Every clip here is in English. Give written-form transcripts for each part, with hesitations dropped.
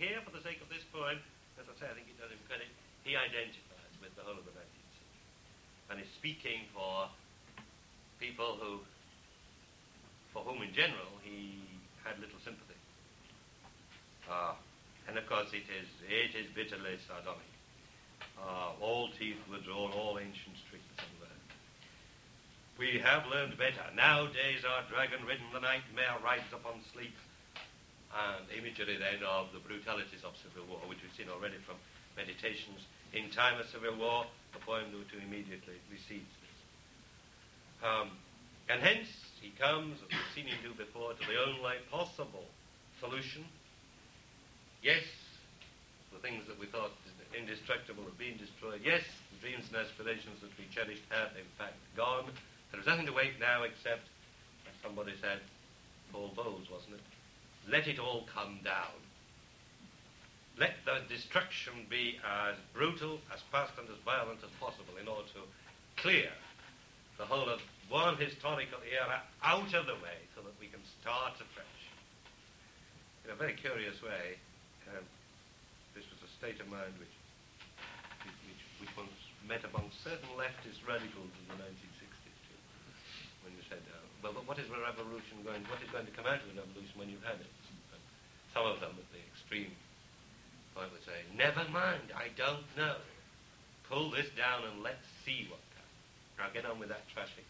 here, for the sake of this poem, as I say, I think it does him credit, he identifies with the whole of the 19th century. And is speaking for people for whom in general he had little sympathy. And of course it is bitterly sardonic. All teeth were drawn, all ancient tricks unlearned. We have learned better. Nowadays our dragon-ridden the nightmare rides upon sleep. And imagery then of the brutalities of civil war, which we've seen already from Meditations. In time of civil war, the poem to immediately recedes this. And hence he comes, as we've seen him do before, to the only possible solution. Yes, the things that we thought indestructible have been destroyed. Yes, the dreams and aspirations that we cherished have in fact gone. There is nothing to wait now except, as somebody said, Paul Bowles, wasn't it? Let it all come down. Let the destruction be as brutal, as fast and as violent as possible in order to clear the whole of one historical era out of the way so that we can start afresh. In a very curious way, this was a state of mind which was met among certain leftist radicals in the 1960s too. When you said, well, what is a revolution going? What is going to come out of a revolution when you've had it? And some of them, at the extreme point, would say, "Never mind, I don't know. Pull this down and let's see what comes. Now get on with that traffic."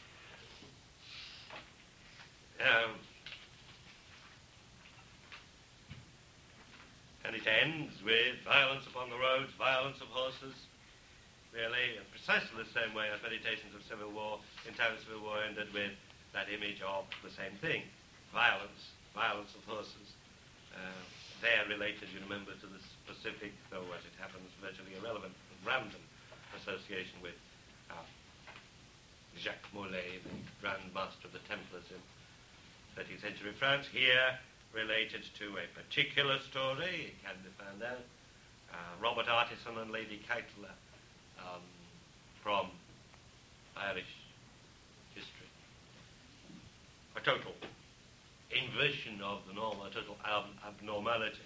And it ends with violence upon the roads, violence of horses, really, in precisely the same way as Meditations of Civil War, in time of Civil War, ended with that image of the same thing, violence of horses. They're related, you remember, to the specific, though as it happens, virtually irrelevant, random association with Jacques Molay, the Grand Master of the Templars in 13th century France, here related to a particular story, it can be found out, Robert Artisan and Lady Keitler, from Irish history. A total inversion of the norm, a total abnormality.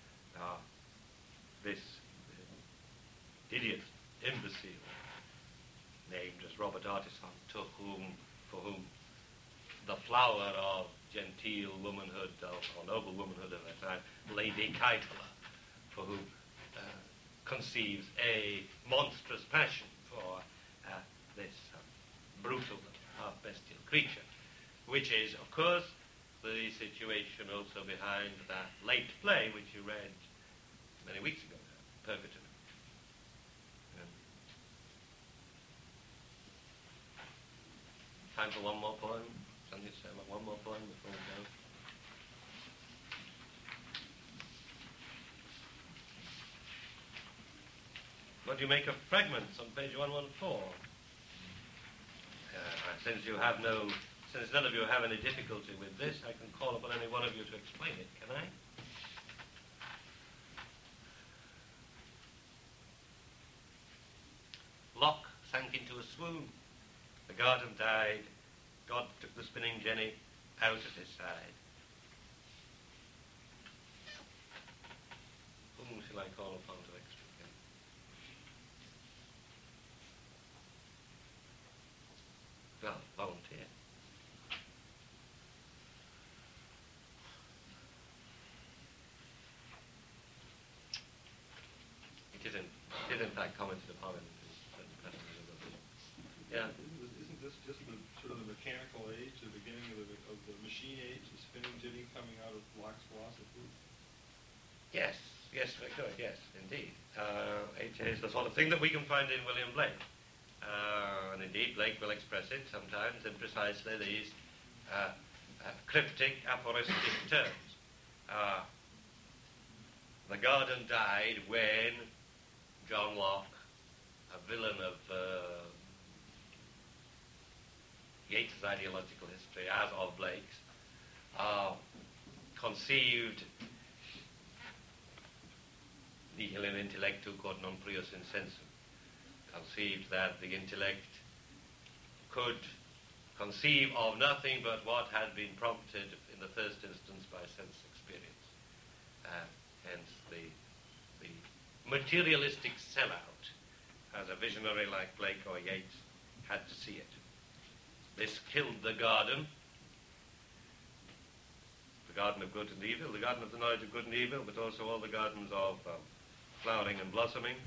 This idiot, imbecile, named as Robert Artisan, for whom the flower of genteel womanhood, or noble womanhood of that time, Lady Keitler, for whom conceives a monstrous passion for this brutal, half-bestial creature, which is, of course, the situation also behind that late play which you read many weeks ago, Purgatory. Time for one more poem. Something to say about one more poem before we go. What do you make of Fragments on page 114? Since none of you have any difficulty with this, I can call upon any one of you to explain it, can I? Locke sank into a swoon. The garden died. God took the spinning jenny out of his side. Whom shall I call upon to extricate? Well, volunteer. It is in fact commented upon in certain passages of the book. Yeah. Isn't this just the sort of the mechanical age, the beginning of the machine age, the spinning jenny coming out of Locke's philosophy? Yes, very good, yes, indeed. It is the sort of thing that we can find in William Blake. And indeed, Blake will express it sometimes in precisely these cryptic, aphoristic terms. The garden died when John Locke, a villain of Yeats' ideological history, as of Blake's, conceived nihil in intellectu quod non prius insensum, conceived that the intellect could conceive of nothing but what had been prompted in the first instance by sense experience. Hence materialistic sellout as a visionary like Blake or Yeats had to see it. This killed the garden of good and evil, the garden of the knowledge of good and evil, but also all the gardens of flowering and blossoming.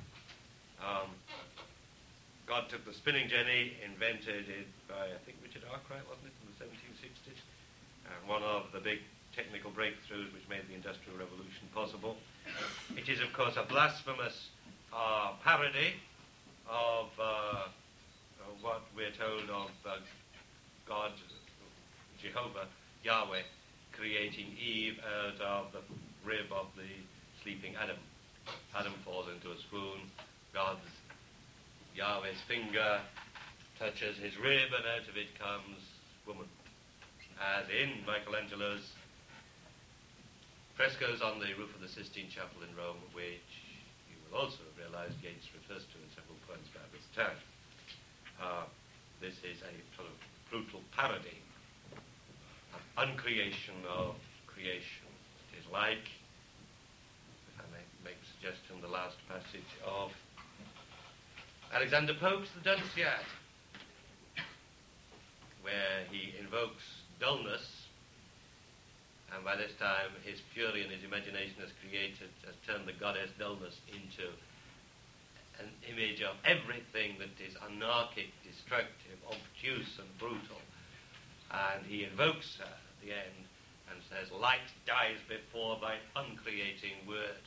God took the spinning jenny, invented it by, I think, Richard Arkwright, wasn't it, in the 1760s? One of the big technical breakthroughs which made the Industrial Revolution possible. It is, of course, a blasphemous parody of what we're told of God, Jehovah, Yahweh, creating Eve out of the rib of the sleeping Adam. Adam falls into a swoon. God's, Yahweh's finger touches his rib, and out of it comes woman. As in Michelangelo's frescoes on the roof of the Sistine Chapel in Rome, which you will also have realized Yeats refers to in several points by this time. This is a sort of brutal parody, an uncreation of creation. It is like, if I may make a suggestion, the last passage of Alexander Pope's The Dunciad, where he invokes dullness, and by this time his fury and his imagination has turned the goddess dullness into an image of everything that is anarchic, destructive, obtuse and brutal. And he invokes her at the end and says, light dies before thy uncreating word.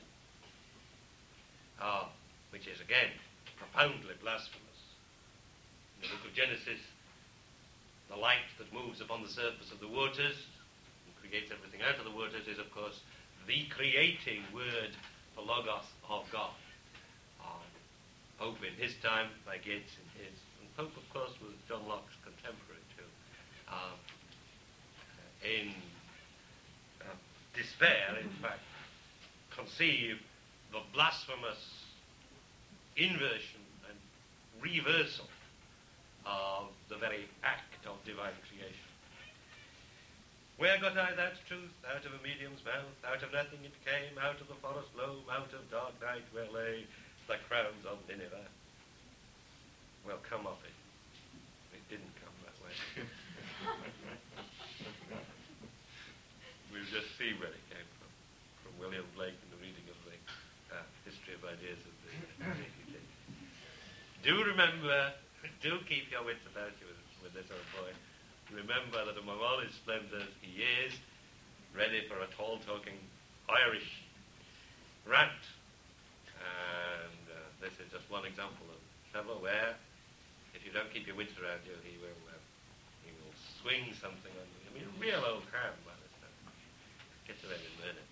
Which is again profoundly blasphemous. In the book of Genesis, the light that moves upon the surface of the waters and creates everything out of the waters is, of course, the creating word, the logos of God. Pope in his time, like Yeats in his. And Pope, of course, was John Locke's contemporary too. In despair, in fact, conceive the blasphemous inversion and reversal of the very act of divine creation. Where got I that truth? Out of a medium's mouth, out of nothing it came, out of the forest loam, out of dark night where lay the crowns of Nineveh. Well, come off it. It didn't come that way. We'll just see where it came from William Blake in the reading of the History of Ideas of the Do remember, do keep your wits about you with this old boy. Remember that among all his splendors, he is ready for a tall-talking Irish rant. And this is just one example of several where, if you don't keep your wits around you, he will swing something on you. I mean, a real old hand by this time. Get to that in a minute.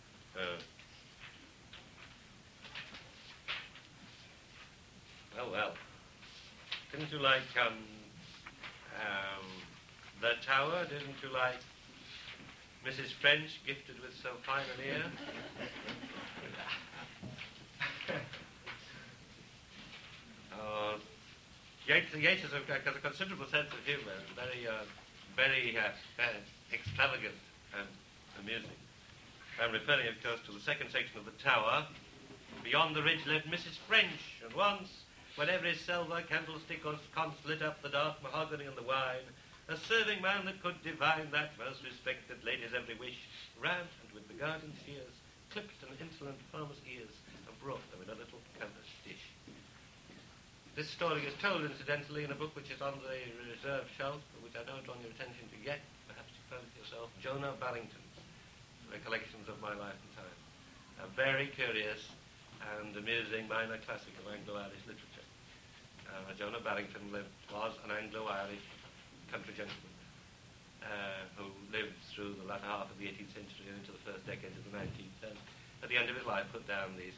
Well. Didn't you like The Tower? Didn't you like Mrs. French, gifted with so fine an ear? Yeats has a considerable sense of humour, very extravagant and amusing. I'm referring, of course, to the second section of The Tower. Beyond the ridge lived Mrs. French, and once, when every silver candlestick or sconce lit up the dark mahogany and the wine, a serving man that could divine that most respected lady's every wish ran and with the garden shears clipped an insolent farmer's ears and brought them in a little canvas dish. This story is told, incidentally, in a book which is on the reserve shelf, but which I don't draw your attention to yet. Perhaps you found it yourself. Jonah Barrington's Recollections of My Life and Time. A very curious and amusing minor classic of Anglo-Irish literature. Jonah Barrington was an Anglo-Irish country gentleman who lived through the latter half of the 18th century and into the first decade of the 19th, and at the end of his life put down these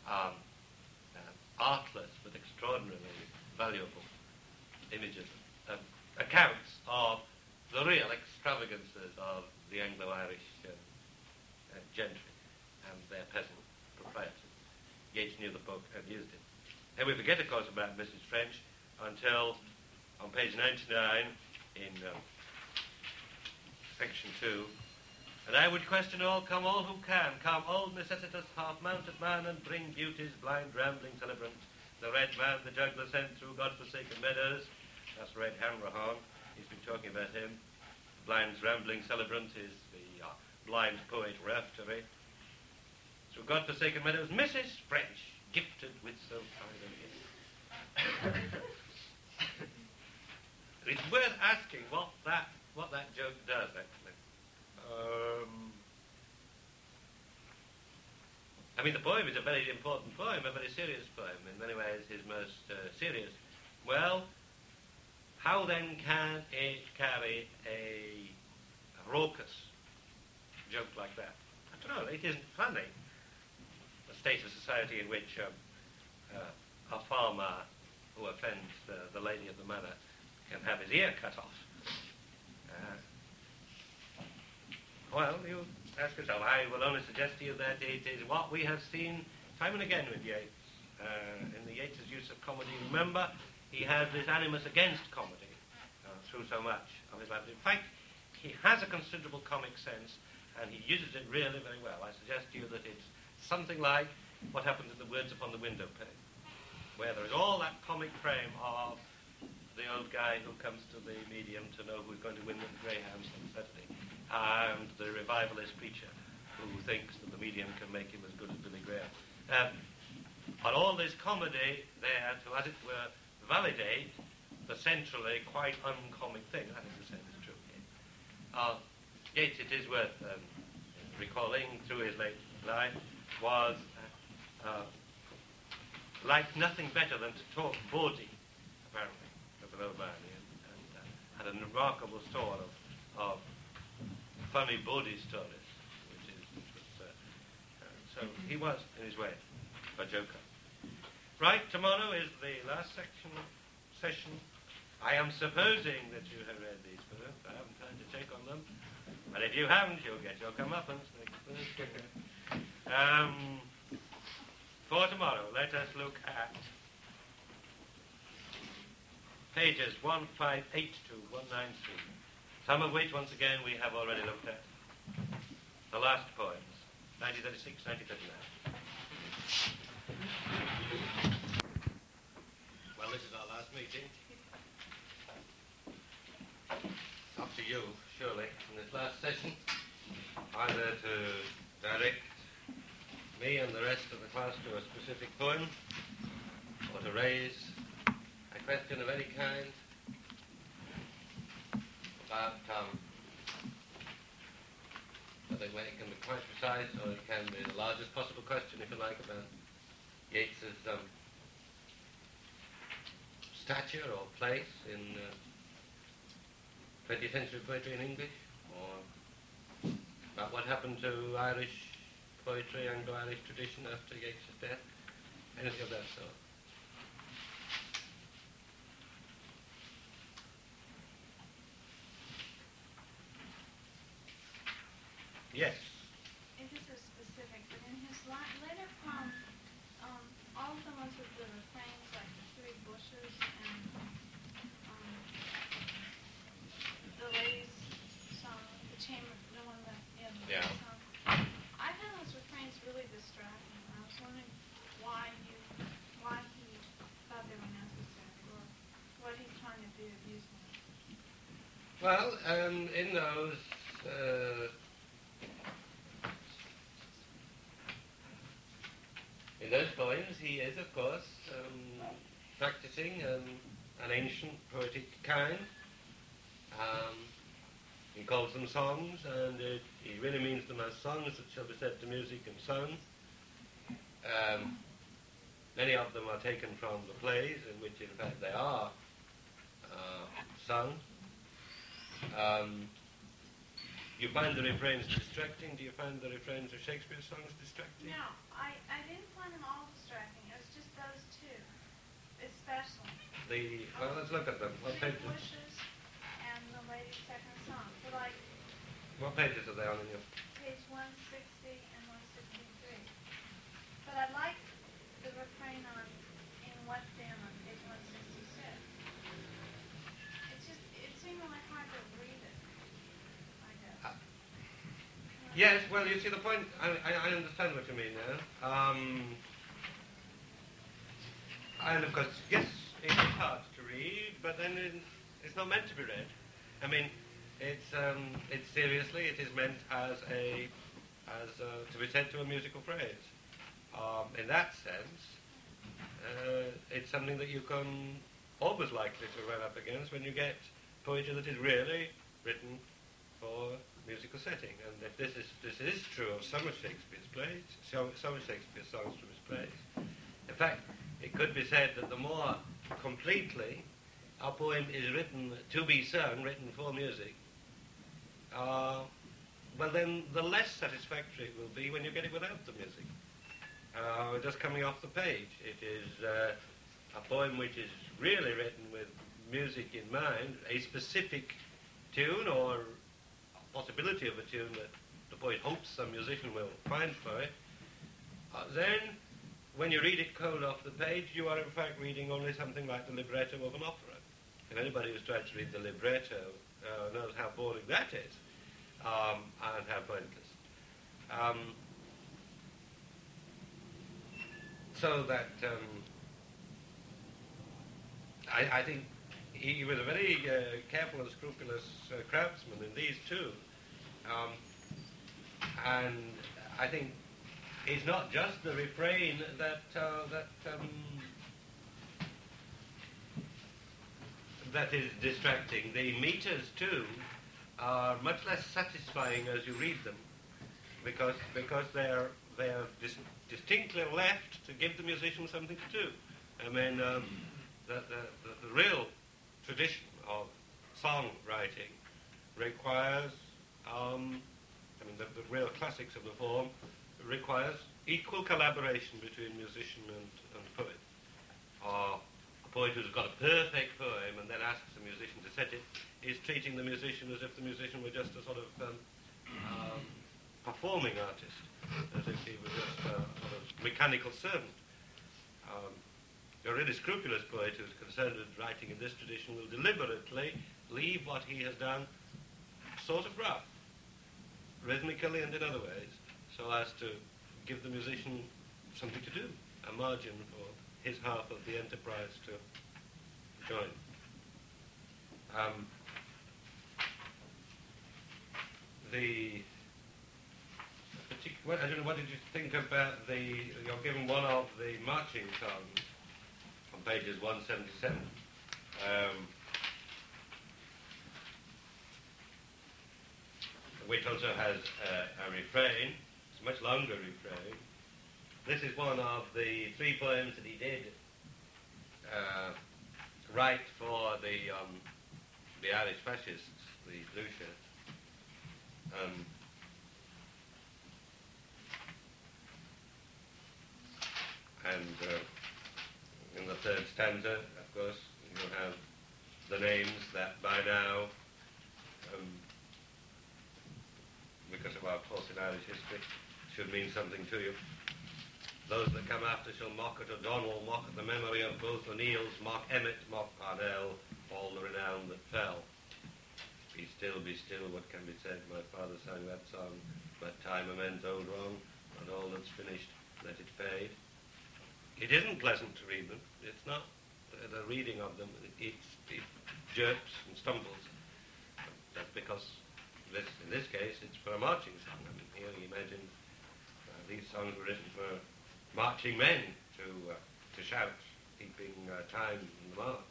artless but extraordinarily valuable images, accounts of the real extravagances of the Anglo-Irish gentry and their peasant proprietors. Yeats knew the book and used it. And we forget, of course, about Mrs. French until on page 99 in section 2, And I would question all, come all who can, come old necessitous half-mounted man, and bring beauty's blind rambling celebrant. The red man, the juggler sent through God-forsaken meadows. That's Red Hanrahan. He's been talking about him. The blind's rambling celebrant is the blind poet Raftery. Through God-forsaken meadows, Mrs. French, gifted with so fine a gift. It's worth asking what that joke does, actually. I mean, the poem is a very important poem, a very serious poem, in many ways his most serious. Well, how then can it carry a raucous joke like that? After all, it isn't funny. The state of society in which a farmer who offends the lady of the manor can have his ear cut off. Well, you ask yourself. I will only suggest to you that it is what we have seen time and again with Yeats. In the Yeats's use of comedy, remember, he has this animus against comedy through so much of his life. In fact, he has a considerable comic sense, and he uses it really very well. I suggest to you that it's something like what happens in the Words Upon the Window pane, where there is all that comic frame of the old guy who comes to the medium to know who's going to win the greyhounds on Saturday, and the revivalist preacher who thinks that the medium can make him as good as Billy Graham. And all this comedy there to, as it were, validate the centrally quite uncomic thing. I think the same is true here. Yeats, it is worth recalling through his late life, was like nothing better than to talk bawdy, apparently, as an old man, and had a remarkable store of funny bawdy stories, so he was, in his way, a joker. Right, tomorrow is the last session. I am supposing that you have read these first. I haven't time to check on them. But if you haven't, you'll get your comeuppance next Thursday. For tomorrow, let us look at pages 158 to 193, some of which, once again, we have already looked at. The last poems, 1936, 1939. Well, this is our last meeting. Up to you, surely, in this last session, either to direct me and the rest of the class to a specific poem, or to raise a question of any kind about whether it can be quite precise, or it can be the largest possible question, if you like, about Yeats's stature or place in 20th century poetry in English, or about what happened to Irish poetry, Anglo-Irish tradition after Yeats's death, anything of that sort. Yes. It is specific, but in his later poems, all of the ones with the refrains, like the Three Bushes and the Lady's Song, the Chamber, the one that, Yeah. Song, I found those refrains really distracting. I was wondering why he thought they were necessary, or what he's trying to do using them. Well, in those poems, he is, of course, practicing an ancient poetic kind. He calls them songs, and he really means them as songs that shall be set to music and sung. Many of them are taken from the plays, in which, in fact, they are sung. You find the refrains distracting? Do you find the refrains of Shakespeare's songs distracting? No, I didn't find them all distracting. It was just those two, especially. Well, let's look at them. What Three pages? Bushes and the Lady's Second Song. So, like, What pages are they on in your? page 160 and 163. But I like the refrain in Wet Down on page 166. It seemed like hard to read it. I guess. Yes, well, you see the point. I understand what you mean now. And of course, yes, it is hard to read, but then it's not meant to be read. I mean, it's seriously, it is meant as to be said to a musical phrase. In that sense, it's something that you can always likely to run up against when you get poetry that is really written for musical setting. And if this is true of some of Shakespeare's plays, some of Shakespeare's songs from his plays. In fact, it could be said that the more completely a poem is written to be sung, written for music, well then the less satisfactory it will be when you get it without the music. Just coming off the page. It is a poem which is really written with music in mind, a specific tune or a possibility of a tune that the poet hopes some musician will find for it. Then, when you read it cold off the page, you are in fact reading only something like the libretto of an opera. And anybody who's tried to read the libretto knows how boring that is, and how pointless. So that I think he was a very careful and scrupulous craftsman in these too. And I think it's not just the refrain that is distracting. The meters too are much less satisfying as you read them, because they're distinctly left to give the musician something to do. I mean, the real tradition of songwriting requires, the real classics of the form requires equal collaboration between musician and poet. A poet who's got a perfect poem and then asks the musician to set it is treating the musician as if the musician were just a sort of performing artist, as if he was just a sort of mechanical servant. A really scrupulous poet who's concerned with writing in this tradition will deliberately leave what he has done sort of rough, rhythmically and in other ways, so as to give the musician something to do, a margin for his half of the enterprise to join. I don't know, what did you think about you're given one of the marching songs on pages 177. Which also has a refrain. It's a much longer refrain. This is one of the three poems that he did write for the Irish fascists, the blue shirts. And in the third stanza, of course, you have the names that by now, because of our course in Irish history, should mean something to you. Those that come after shall mock at O'Donnell, mock at the memory of both O'Neills, mock Emmet, mock Parnell, all the renown that fell. Be still, what can be said? My father sang that song, but time amends old wrong, and all that's finished, let it fade. It isn't pleasant to read them. It's not the reading of them. It jerks and stumbles. That's because in this case, it's for a marching song. I mean, here you imagine these songs were written for marching men to shout, keeping time in the march.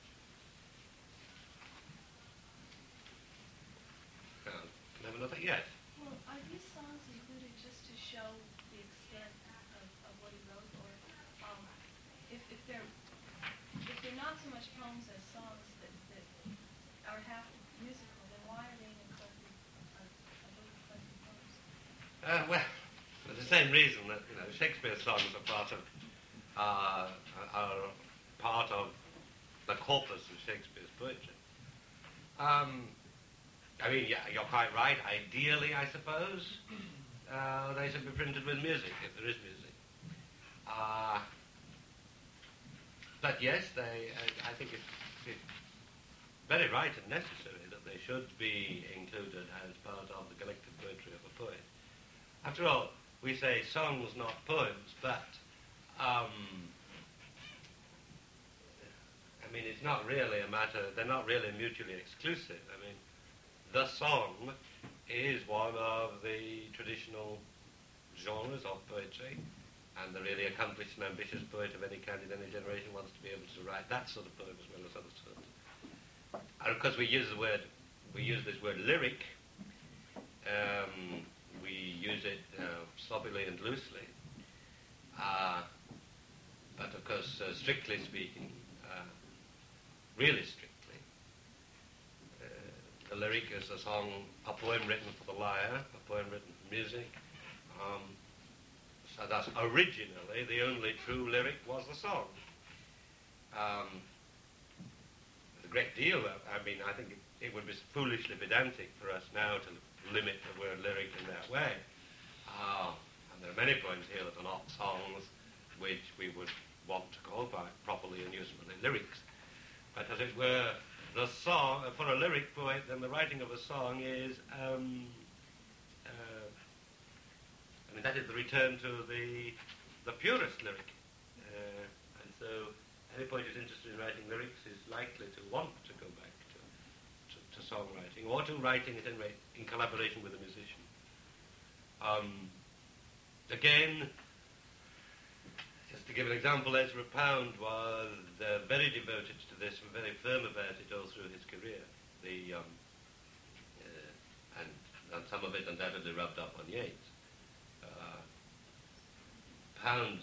Can I have another? Yes. Well, are these songs included just to show the extent of what he wrote, or if they're not so much poems as songs that are half musical, then why are they included poems? Well, for the same reason that Shakespeare's songs are part of the corpus of Shakespeare's poetry. You're quite right. Ideally, I suppose, they should be printed with music, if there is music. But yes, I think it's very right and necessary that they should be included as part of the collected poetry of a poet. After all, we say songs, not poems, but I mean, it's not really a matter, they're not really mutually exclusive. I mean, the song is one of the traditional genres of poetry, and the really accomplished and ambitious poet of any kind in any generation wants to be able to write that sort of poem as well as other sorts. And of course we use this word lyric, we use it sloppily and loosely, but of course, strictly speaking, really strictly, the lyric is a song, a poem written for the lyre, a poem written for music. So thus, originally, the only true lyric was the song. There's a great deal of, I mean, I think it would be foolishly pedantic for us now to limit the word lyric in that way. And there are many poems here that are not songs, which we would want to call properly and usefully lyrics. But as it were, the song, for a lyric poet, then the writing of a song is, I mean, that is the return to the purest lyric. And so any poet who's interested in writing lyrics is likely to want to go back to songwriting, or to writing at any rate in collaboration with a musician. Again, just to give an example, Ezra Pound was very devoted to this and very firm about it all through his career. And some of it undoubtedly rubbed up on Yeats. Pound's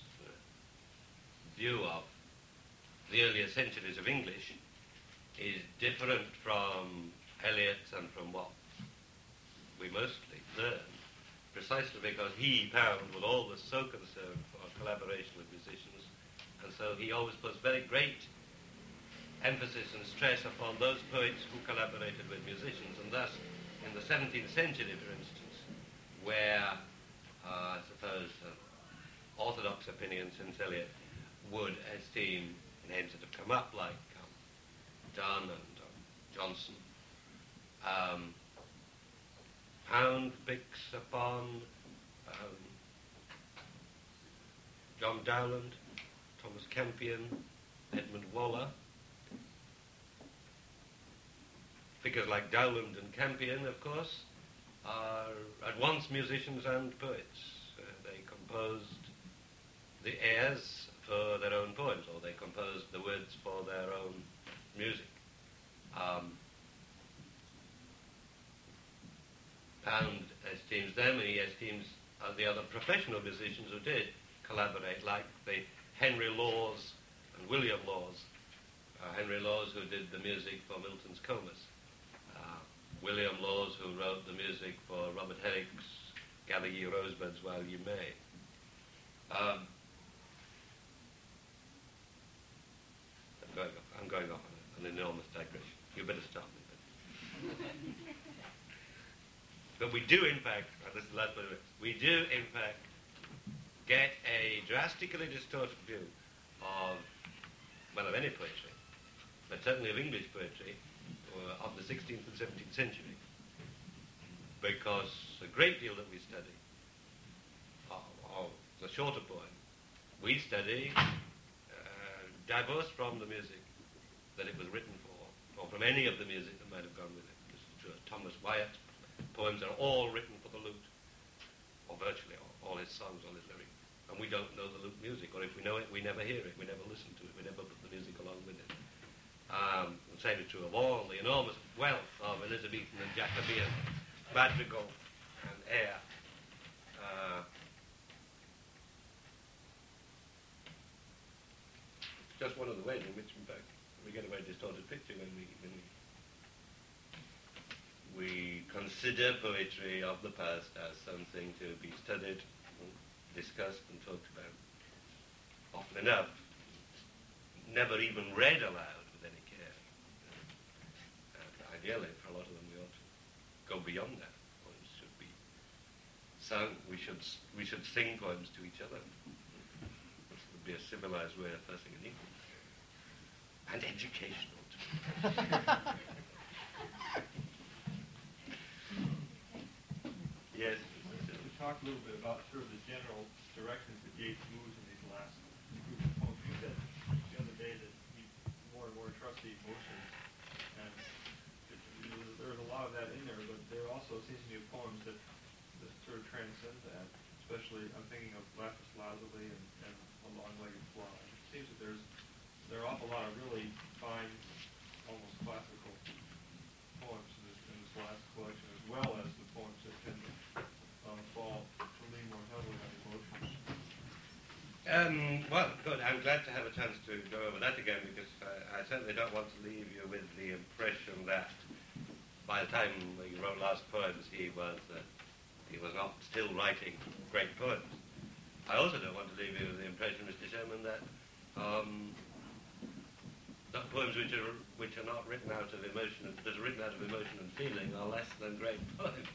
view of the earlier centuries of English is different from Eliot's and from what we mostly learn, precisely because he, Pound, was always so concerned for collaboration with musicians, and so he always puts very great emphasis and stress upon those poets who collaborated with musicians, and thus in the 17th century, for instance, where I suppose orthodox opinion since Eliot would esteem names that have come up like Donne and Johnson. Pound picks upon John Dowland, Thomas Campion, Edmund Waller. Figures like Dowland and Campion, of course, are at once musicians and poets. They composed the airs for their own poems, or they composed the words for their own music. Pound esteems them, and he esteems the other professional musicians who did collaborate, like the Henry Laws and William Laws. Henry Laws, who did the music for Milton's Comus. William Laws, who wrote the music for Robert Herrick's Gather Ye Rosebuds While Ye May. I'm going off on an enormous digression. You better stop me. But we do, in fact, this is the last point of it, we do, in fact, get a drastically distorted view of, well, of any poetry, but certainly of English poetry, of the 16th and 17th century, because a great deal that we study of the shorter poem, we study divorced from the music that it was written for, or from any of the music that might have gone with it. Because Thomas Wyatt's poems are all written for the lute, or virtually all his songs, all his lyrics, and we don't know the lute music, or if we know it, we never hear it, we never listen to it, we never put the music along with it. The same is true of all the enormous wealth of Elizabethan and Jacobean madrigal and air. Just one of the ways in which, in fact, we get a very distorted picture when we consider poetry of the past as something to be studied, discussed, and talked about. Often enough, never even read aloud with any care. And ideally, for a lot of them, we ought to go beyond that. Poems should be sung. We should sing poems to each other. This would be a civilized way of fussing and equal. And educational, too. Yes. talk a little bit about sort of the general directions that Yeats moves in these last group of poems. You said the other day that he more and more trusts the emotions, and there's a lot of that in there, but there also seems to be poems that sort of transcend that. Especially, I'm thinking of Lapis Lazuli and A Long-Legged Fly. It seems that there are an awful lot of really fine, almost classical poems in this last collection, as well as the poems that tend to fall to lean more heavily on emotions. Well, good. I'm glad to have a chance to go over that again, because I certainly don't want to leave you with the impression that by the time he wrote last poems, he was not still writing great poems. I also don't want to leave you with the impression, Mr. Sherman, that poems which are not written out of emotion, that are written out of emotion and feeling, are less than great poems.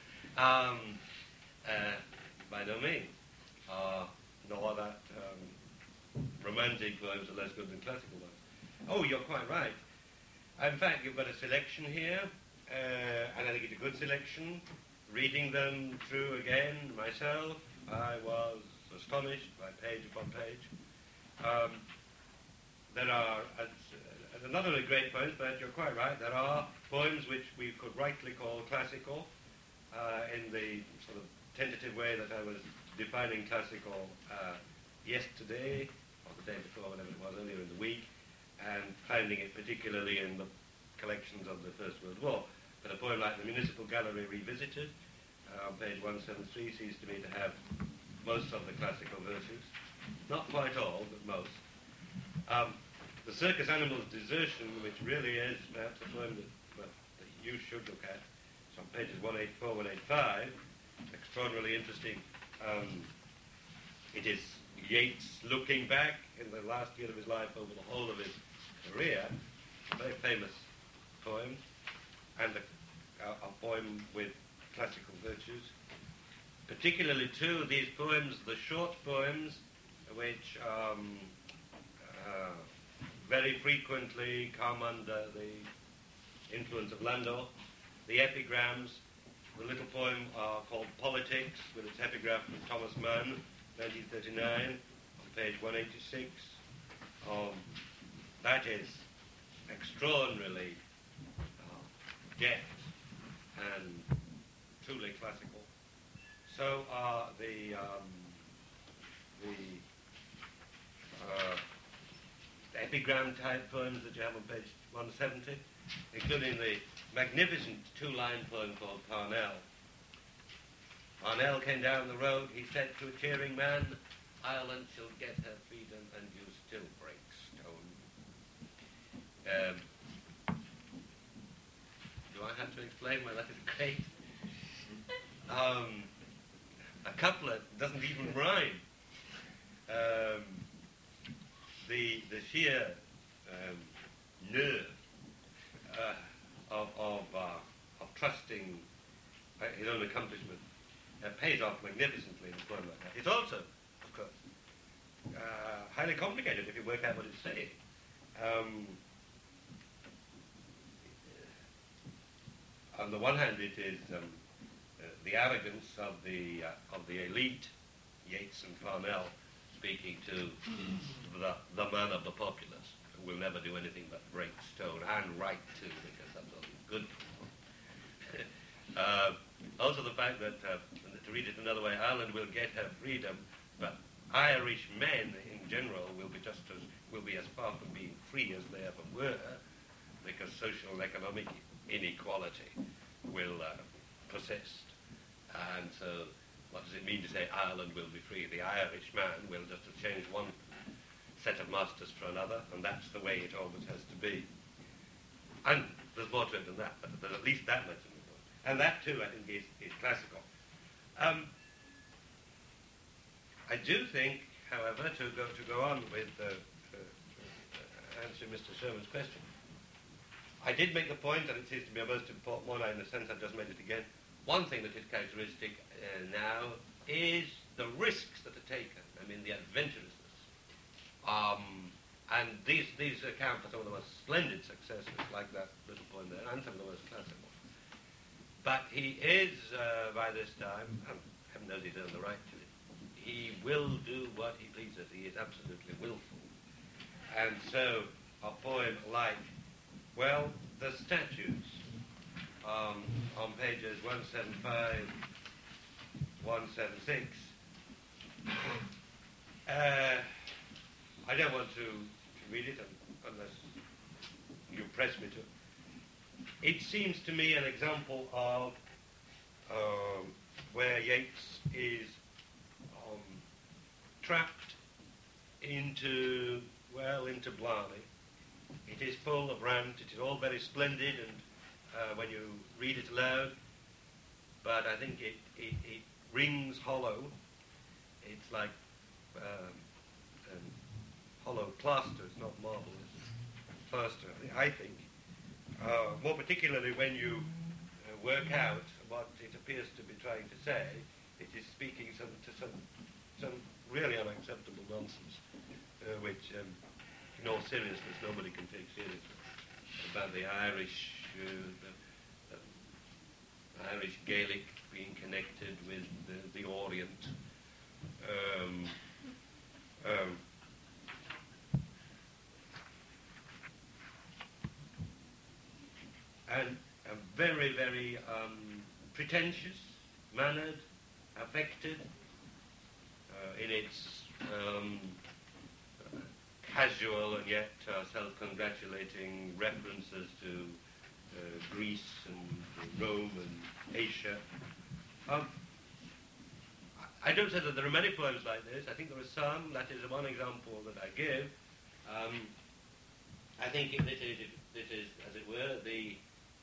By no means. Nor that romantic poems are less good than classical ones. Oh, you're quite right. In fact, you've got a selection here, and I think it's a good selection. Reading them through again myself, I was astonished by page upon page. There are not only great poems, but you're quite right, there are poems which we could rightly call classical, in the sort of tentative way that I was defining classical yesterday, or the day before, whatever it was, earlier in the week, and finding it particularly in the collections of the First World War. But a poem like The Municipal Gallery Revisited, on page 173, seems to me to have most of the classical verses. Not quite all, but most. The Circus Animal's Desertion, which really is perhaps a poem that you should look at. It's on pages 184, 185. Extraordinarily interesting. It is Yeats looking back in the last year of his life over the whole of his career. A very famous poem, and a poem with classical virtues. Particularly two of these poems, the short poems, which very frequently come under the influence of Landor, the epigrams, the little poem called Politics, with its epigraph from Thomas Mann, 1939, on page 186. That is extraordinarily deft and truly classical. So are the epigram type poems that you have on page 170, including the magnificent two-line poem called Parnell. Parnell came down the road, he said to a cheering man, Ireland shall get her freedom and you still break stone. Do I have to explain why that is great? A couplet doesn't even rhyme. The sheer nerve of trusting his own accomplishment pays off magnificently in a poem like that. It's also, of course, highly complicated if you work out what it's saying. On the one hand, it is the arrogance of the elite, Yeats and Parnell, speaking to the man of the populace, who will never do anything but break stone, and write too, because that's what he's good for. Also the fact that, to read it another way, Ireland will get her freedom, but Irish men in general will be as far from being free as they ever were, because social and economic inequality will persist. And so, what does it mean to say Ireland will be free? The Irish man will just have changed one set of masters for another, and that's the way it always has to be. And there's more to it than that, but there's at least that much in the book. And that, too, I think, is classical. I do think, however, to go on with answering Mr. Sherman's question, I did make the point, and it seems to be a most important one, in the sense I've just made it again. One thing that is characteristic now is the risks that are taken. I mean, the adventurousness. And these account for some of the most splendid successes, like that little poem there, and some of the most classic ones. But he is, by this time, heaven knows he's earned the right to it, he will do what he pleases. He is absolutely willful. And so a poem like, well, the statues on pages 175, 176, I don't want to read it unless you press me to. It seems to me an example of where Yeats is trapped into Blarney. It is full of rant, it is all very splendid, and when you read it aloud, but I think it rings hollow. It's like hollow plaster, it's not marble, it's plaster, I think. More particularly when you work out what it appears to be trying to say, it is speaking some really unacceptable nonsense, which, in all seriousness, nobody can take seriously, about the Irish Gaelic being connected with the Orient. And very, very pretentious, mannered, affected, in its casual and yet self-congratulating references to Greece and Rome and Asia. I don't say that there are many poems like this. I think there are some. That is one example that I give. I think this is, as it were, the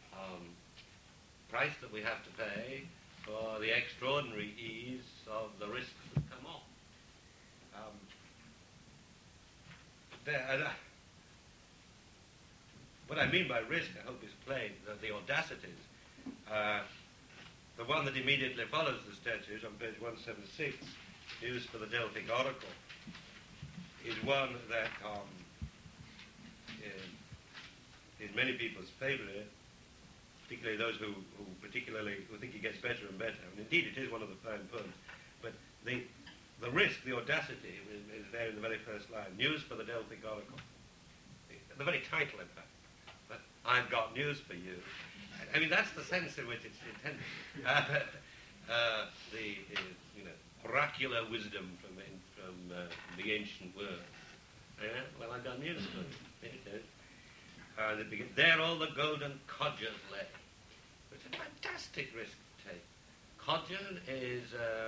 price that we have to pay for the extraordinary ease of the risks that come off. What I mean by risk, I hope is plain, the audacities. The one that immediately follows the statues on page 176, used for the Delphic Oracle, is one that is many people's favourite, particularly those who think he gets better and better. And indeed, it is one of the fine poems. But the risk, the audacity, is there in the very first line. News for the Delphic Oracle. The very title, in fact. But I've got news for you. I mean, that's the sense in which it's intended. Oracular wisdom from the ancient world. Yeah? Well, I've got news for you. There it is. And it begins, there all the golden codgers lay. It's a fantastic risk to take. Codger is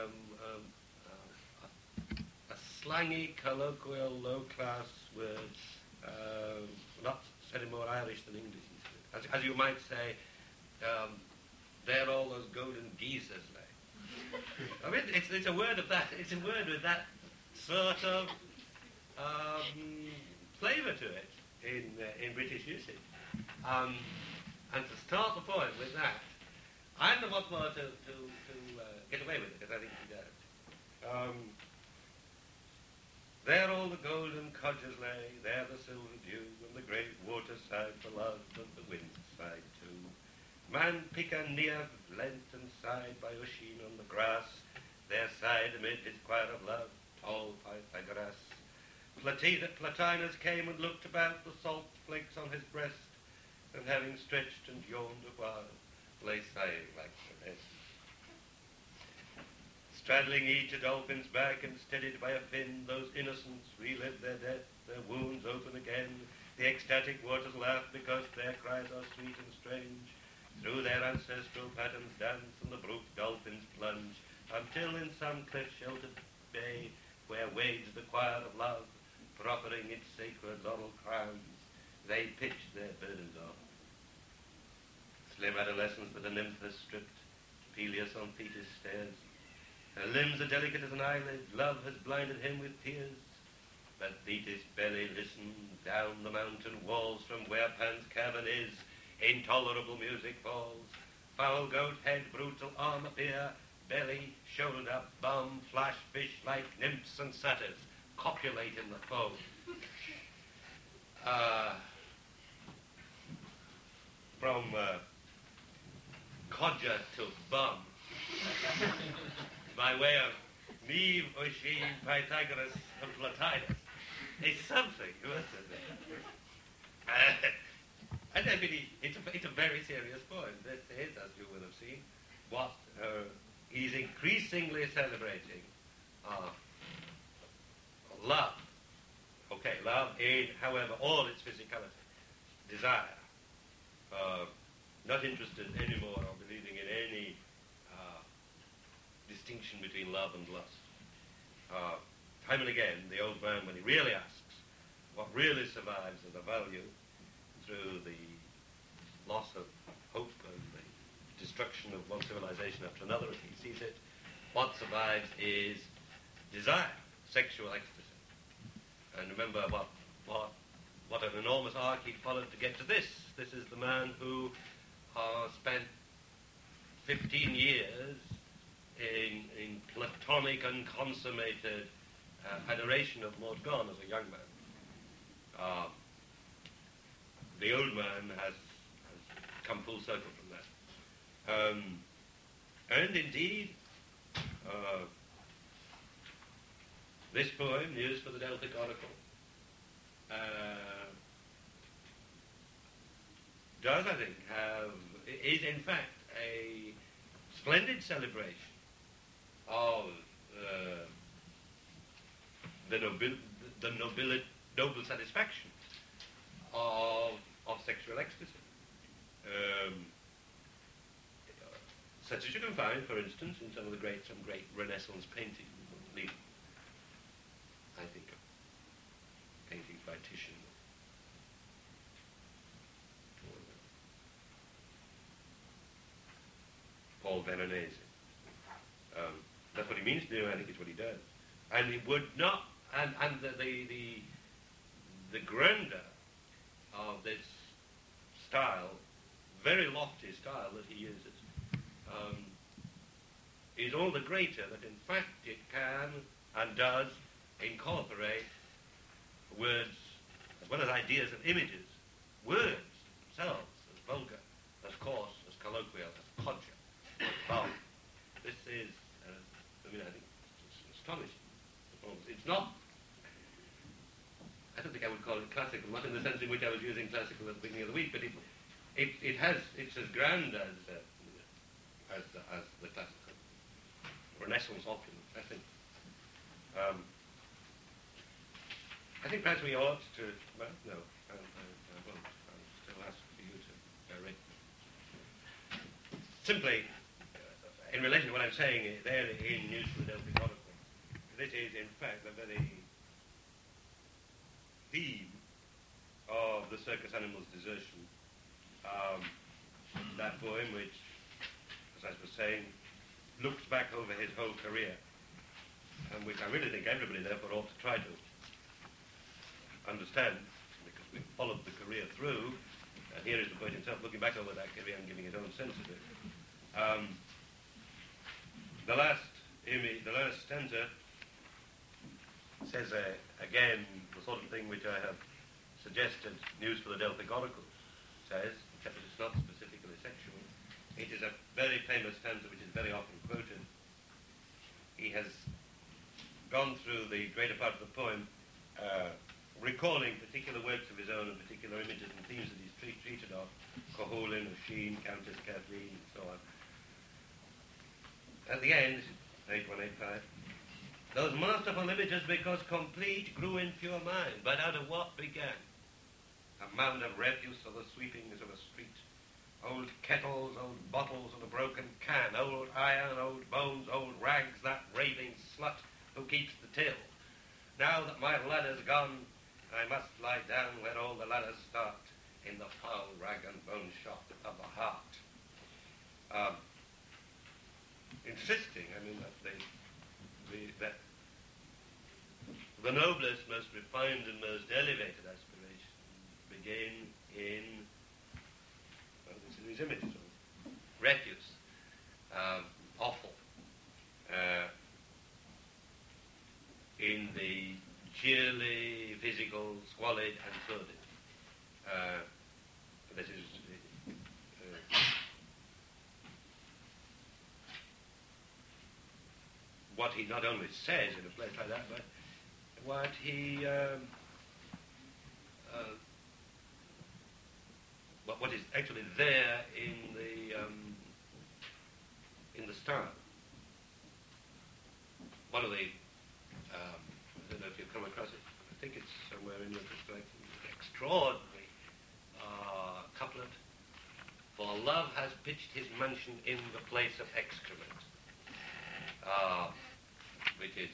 a slangy, colloquial, low-class word, not any more Irish than English. As you might say, there all those golden geezers lay. I mean, it's a word of that. It's a word with that sort of flavour to it in British usage. And to start the poem with that, I have much more to get away with it, because I think he does. There all the golden codgers lay, there the silver dew, and the great water sighed for love, and the wind sighed too. Man Picaneer leant and sighed by Oisin on the grass, there sighed amid his choir of love, tall Pythagoras. Plotinus came and looked about the salt flakes on his breast, and having stretched and yawned a while, lay sighing like the rest. Straddling each a dolphin's back and steadied by a fin, those innocents relive their death, their wounds open again. The ecstatic waters laugh because their cries are sweet and strange. Through their ancestral patterns dance, and the brute dolphins plunge, until in some cliff-sheltered bay, where wades the choir of love, proffering its sacred laurel crowns, they pitch their burdens off. Slim adolescence that a nymph has stripped, Peleus on Thetis stares. Her limbs are delicate as an eyelid, love has blinded him with tears. But Thetis' belly listens down the mountain walls, from where Pan's cavern is, intolerable music falls. Foul goat head, brutal arm appear, belly, shoulder, bum, flash, fish like nymphs and satyrs, copulate in the foam. codger to bum by way of Neve, Oisin, Pythagoras, and Plotinus. It's something, wasn't it? And I mean, it's a very serious point. This is, as you will have seen, what he's increasingly celebrating love. Okay, love in, however, all its physicality. Desire. Not interested anymore or believing in any distinction between love and lust. Time and again, the old man, when he really asks what really survives as a value through the loss of hope and the destruction of one civilization after another, as he sees it, what survives is desire, sexual ecstasy. And remember what an enormous arc he followed to get to this. This is the man who spent 15 years in platonic and consummated adoration of Maud Gonne as a young man. The old man has come full circle from that. And indeed, this poem, used for the Delphic Oracle, does, I think, is in fact a splendid celebration of the noble satisfaction of sexual ecstasy. Such as you can find, for instance, in some great Renaissance paintings, I think of paintings by Titian. Paul Veronese. That's what he means to do, I think it's what he does. And he would not, and the grandeur of this style, very lofty style that he uses, is all the greater that in fact it can and does incorporate words as well as ideas and images, words themselves as vulgar, as coarse, as colloquial, as codger, as vulgar. This is, I think it's astonishing. It's not, I don't think I would call it classical, not in the sense in which I was using classical at the beginning of the week, but it's as grand as the classical Renaissance opulence, I think. I think perhaps we ought to, well, no, I won't. I'll still ask for you to direct me. Simply, in relation to what I'm saying there in News for the Delphic Oracle, this is in fact the very theme of the circus animal's desertion. That poem which, as I was saying, looks back over his whole career, and which I really think everybody therefore ought to try to understand, because we've followed the career through, and here is the poet himself looking back over that career and giving his own sense of it. The last image, the last stanza says again the sort of thing which I have suggested News for the Delphic Oracle says, except that it's not specifically sexual. It is a very famous stanza which is very often quoted. He has gone through the greater part of the poem recalling particular works of his own and particular images and themes that he's treated of, Cuchulainn, Oisin, Countess Kathleen, and so on. At the end, page 185, those masterful images, because complete, grew in pure mind, but out of what began? A mound of refuse of the sweepings of a street, old kettles, old bottles, and a broken can, old iron, old bones, old rags, that raving slut who keeps the till. Now that my ladder's gone, I must lie down where all the ladders start, in the foul rag and bone shop of the heart. Insisting, that the noblest, most refined, and most elevated aspirations begin in these images of refuse, offal, in the cheerly, physical, squalid, and sordid. This is what he not only says in a place like that, but what he what is actually there in the style. One of the I don't know if you've come across it. I think it's somewhere in your collection. Extraordinary couplet. For love has pitched his mansion in the place of excrement, which is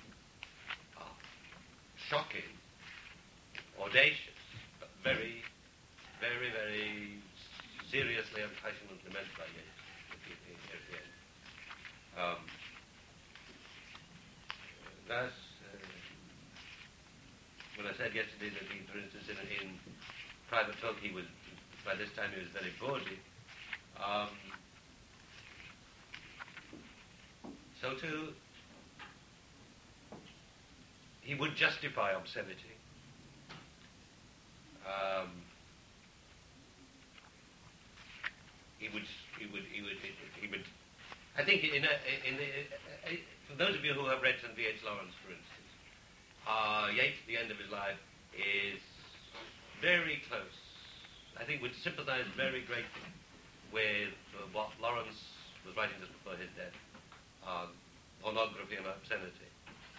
shocking, audacious, but very, very, very seriously and passionately meant by Yeats at the end. That's when I said yesterday that he, for instance, in Private Talk, he was, by this time he was very bawdy. So too, he would justify obscenity. He would. I think for those of you who have read St. V.H. Lawrence, for instance, Yeats, at the end of his life, is very close. I think would sympathise very greatly with what Lawrence was writing just before his death, pornography and obscenity,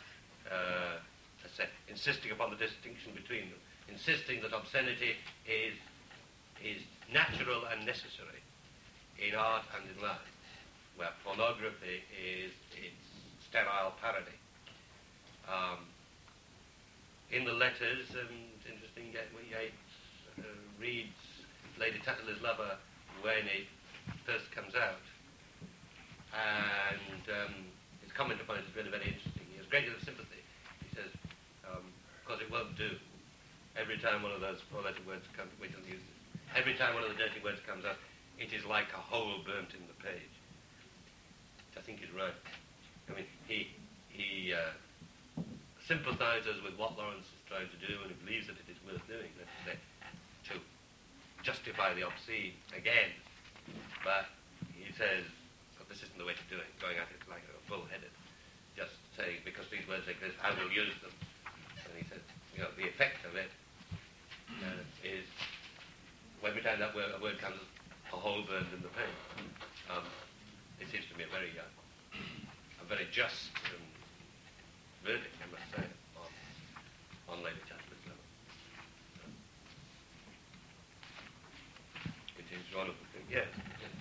insisting upon the distinction between them, insisting that obscenity is natural and necessary in art and in life, where pornography is its sterile parody. In the letters, it's interesting, Yeats reads Lady Tatterley's Lover when it first comes out, and his comment upon it is really very interesting. He has great deal of sympathy. He says, of course it won't do. Every time one of those four-letter words comes, wait till he uses it. Every time one of the dirty words comes out, it is like a hole burnt in the page. Which I think is right. I mean, he sympathises with what Lawrence is trying to do, and he believes that it is worth doing, let's say, to justify the obscene again. But he says, well, this isn't the way to do it, going at it like a bull-headed, just saying, because these words exist, I will use them. And he says, the effect of it is, every time that a word comes, a hole burned in the paint. It seems to me a very just verdict, I must say, on Lady Tatterley's Lover. It is one of the things. Yes.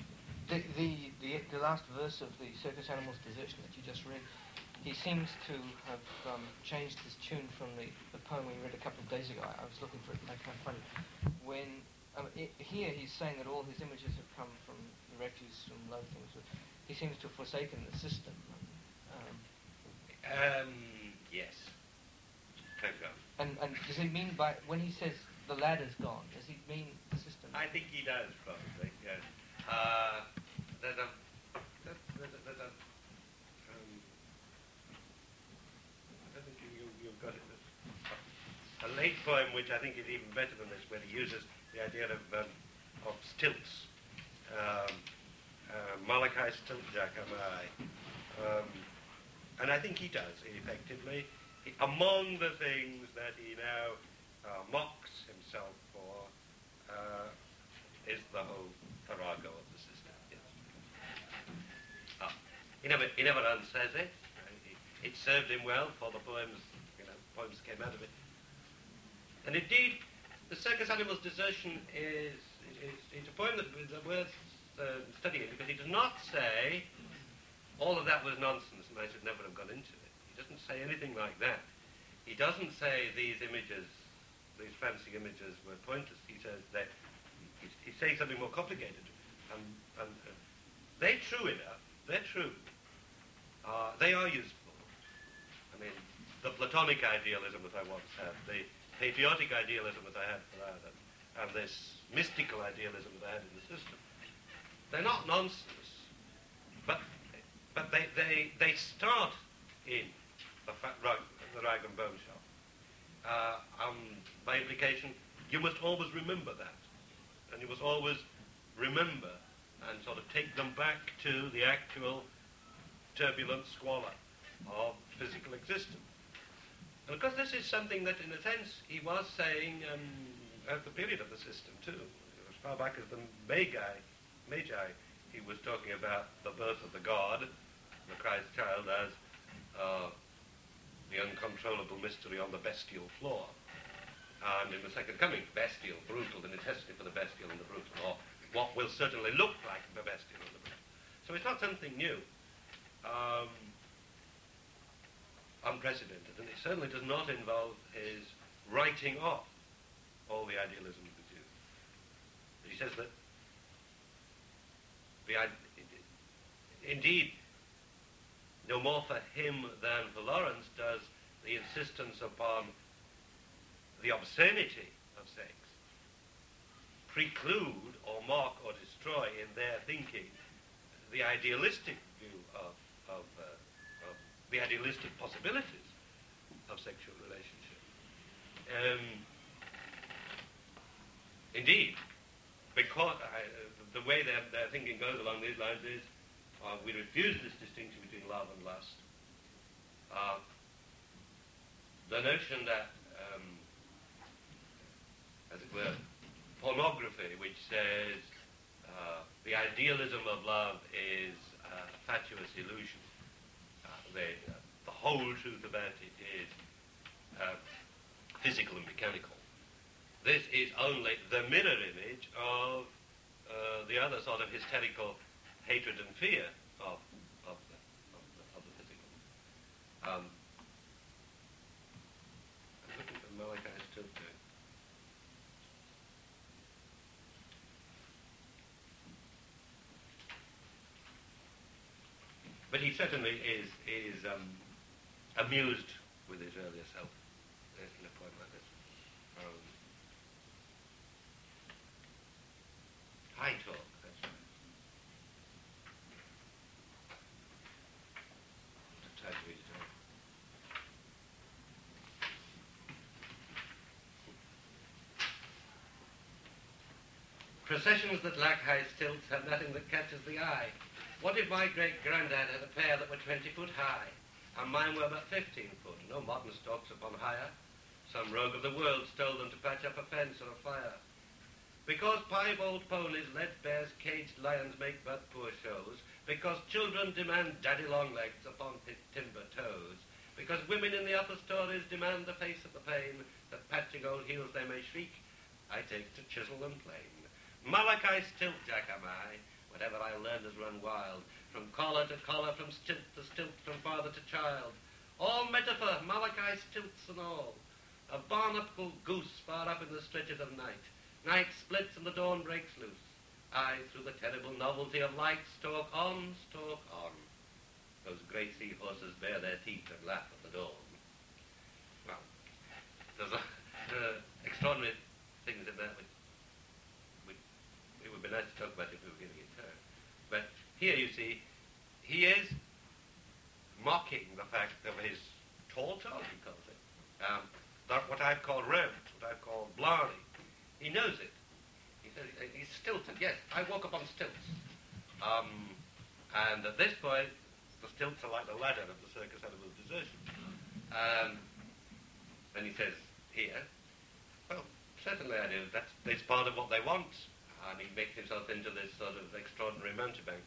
The last verse of the Circus Animals Desertion that you just read, he seems to have changed his tune from the poem we read a couple of days ago. I was looking for it, and I can't find it. When here he's saying that all his images have come from the refuse, from low things. He seems to have forsaken the system. Yes. Thank God. And does he mean by, when he says the ladder's gone, does he mean the system? I think he does, probably, yes. There's a I don't think you've got it. A late poem which I think is even better than this, where he uses the idea of stilts. Malachi Stiltjack am I. And I think he does, effectively. Among the things that he now mocks himself for is the whole farrago of the system. Yes. He never unsays it. It served him well for the poems, poems came out of it. And indeed, the Circus Animals Desertion is a poem that is worth studying, because he does not say all of that was nonsense and I should never have gone into it. He doesn't say anything like that. He doesn't say these images, these fancy images were pointless. He says that he's saying something more complicated. And they're true enough. They're true. They are useful. I mean, the Platonic idealism that I once had, the patriotic idealism that I had for that, and this mystical idealism that I had in the system, they're not nonsense, but they start in the rag and bone shop. By implication, you must always remember that, and you must always remember and sort of take them back to the actual turbulent squalor of physical existence. And of course this is something that in a sense he was saying at the period of the system too. As far back as the Magi, he was talking about the birth of the God, the Christ child, as the uncontrollable mystery on the bestial floor. And in the second coming, bestial, brutal, the necessity for the bestial and the brutal, or what will certainly look like the bestial and the brutal. So it's not something new, unprecedented, and it certainly does not involve his writing off all the idealism of the Jews. He says that indeed, no more for him than for Lawrence does the insistence upon the obscenity of sex preclude or mock or destroy in their thinking the idealistic view of the idealistic possibilities of sexual relationship. Indeed, because the way their thinking goes along these lines is we refuse this distinction between love and lust. The notion that, as it were, pornography, which says the idealism of love is a fatuous illusion, the whole truth about it is physical and mechanical. This is only the mirror image of the other sort of hysterical hatred and fear of the physical. I'm looking for Malachi's still doing. But he certainly is amused with his earlier self in a point like this. High talk, that's right. I'll try to read it out. Processions that lack high stilts have nothing that catches the eye. What if my great-granddad had a pair that were 20 foot high, and mine were but 15 foot? No modern stalks upon hire. Some rogue of the world stole them to patch up a fence or a fire. Because piebald ponies, lead bears, caged lions make but poor shows, because children demand daddy long-legs upon timber toes, because women in the upper stories demand the face of the pain, that patching old heels they may shriek, I take to chisel and plane. Malachi Stiltjack am I. Whatever I learned has run wild, from collar to collar, from stilt to stilt, from father to child. All metaphor, Malachi stilts and all. A barnacle goose far up in the stretches of night. Night splits and the dawn breaks loose. I, through the terrible novelty of light, stalk on, stalk on. Those great sea horses bare their teeth and laugh at the dawn. Well, there's extraordinary things in that which it would be nice to talk about if we were giving it time. But here you see, he is mocking the fact of his tall talk, he calls it. What I've called rant, what I've called blarney. He knows it. He says, he's stilted, yes, I walk upon stilts. And at this point, the stilts are like the ladder of the circus animal's desertion. And he says, here, well, certainly I do, that's part of what they want. And he makes himself into this sort of extraordinary mountebank,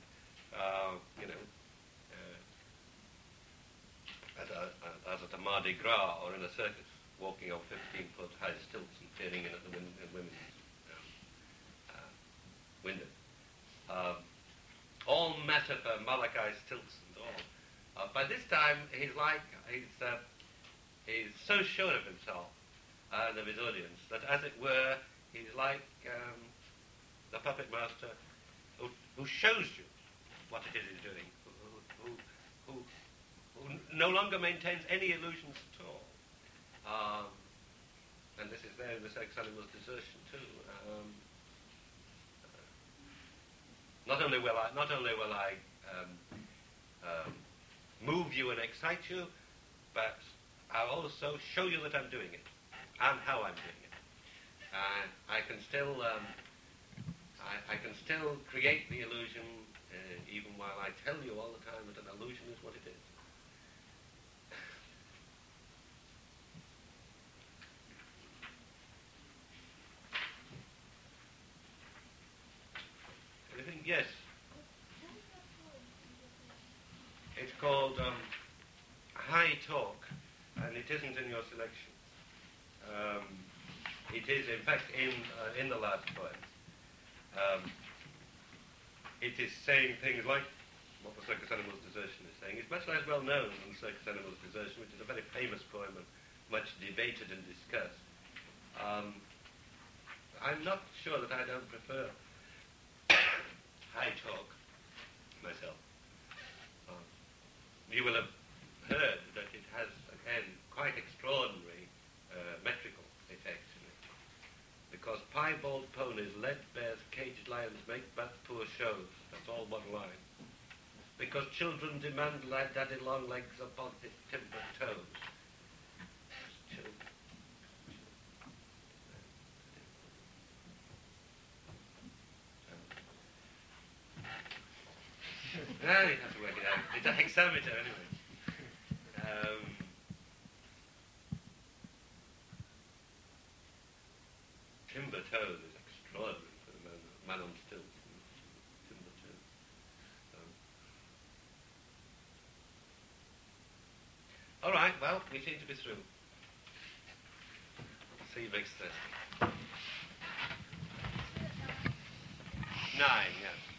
as at a Mardi Gras or in a circus, walking on 15-foot high stilts and peering in at the women's windows. All matter for Malachi stilts and all. By this time, he's so sure of himself and of his audience that, as it were, he's like the puppet master who shows you what it is he's doing, who no longer maintains any illusions at all. And this is there in the sex animal's desertion too. Not only will I move you and excite you, but I'll also show you that I'm doing it and how I'm doing it. I can still create the illusion even while I tell you all the time that an illusion is what it is. Yes. It's called High Talk, and it isn't in your selection. It is, in fact, in the last poem. It is saying things like what the Circus Animals' Desertion is saying. It's much less well known than Circus Animals' Desertion, which is a very famous poem and much debated and discussed. I'm not sure that I don't prefer High Talk myself. You will have heard that it has, again, quite extraordinary metrical effects in it. Because piebald ponies, lead bears, caged lions make but poor shows. That's all one line. Because children demand lad daddy long legs upon his timber toes. Children. No, you have to work it out. It's a hexameter anyway. Timber toes is extraordinary for the man on stilts. Timber toes. All right, well, we seem to be through. See you next Thursday. 9, yeah.